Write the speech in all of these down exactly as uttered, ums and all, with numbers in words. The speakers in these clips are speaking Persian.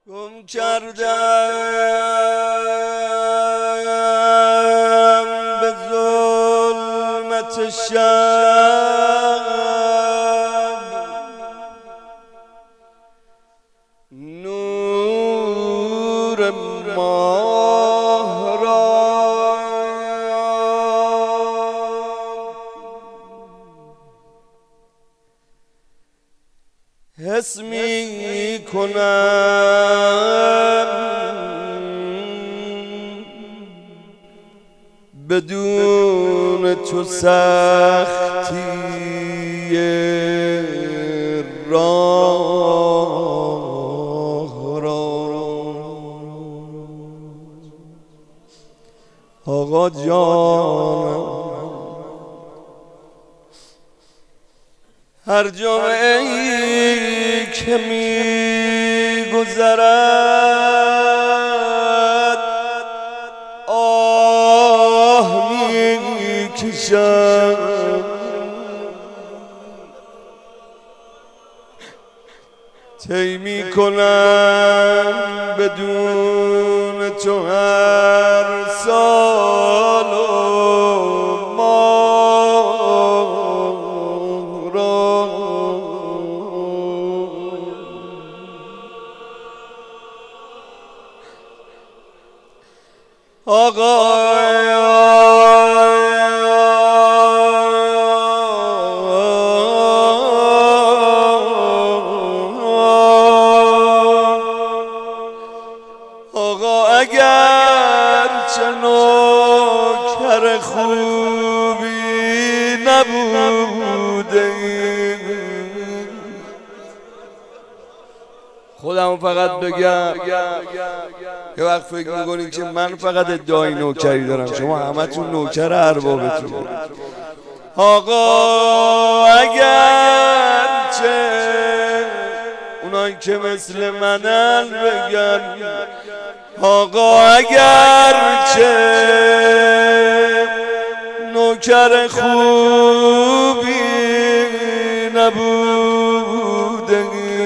گم کردم به ظلمت شب نور ماه را، حس می کنم بدون تو سختی راه را. آقا جانم هر جمعه‌ای که می گذرد آه می کشم، طی می کنم بدون تو هر سال و ماه را. آقا آقا اگر چه نوکر خوبی نبوده، خودمو فقط بگم یه وقت فکر میکنید که من فقط ادعای نوکری دارم، شما همتون نوکر اربابتون. آقا اگر چه اونایی که مثل منن بگن، آقا اگر چه نوکر خوبی نبوده،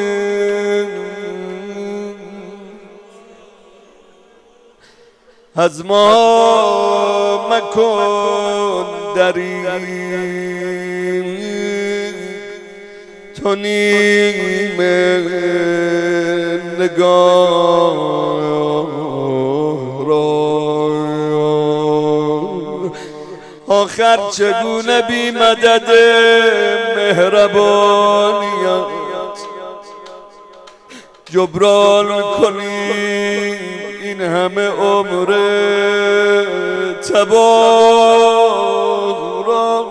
از ما مکن دریغ تو نیمه نگاه را. آخر چگونه بی مدد مهربانیت جبران میکنی این همه عمر تباه را.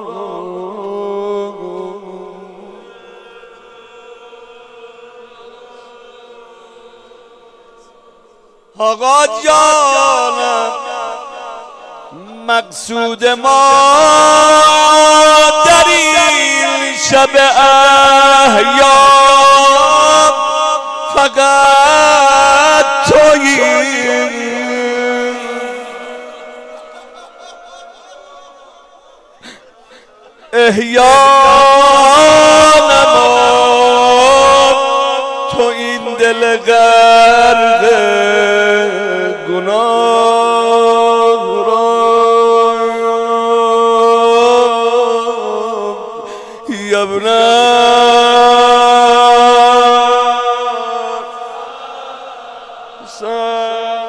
آقا جانم مقصود ما در این شب احیام فقط تویی. احیا نما تو این دل غرق گناه را. یبنه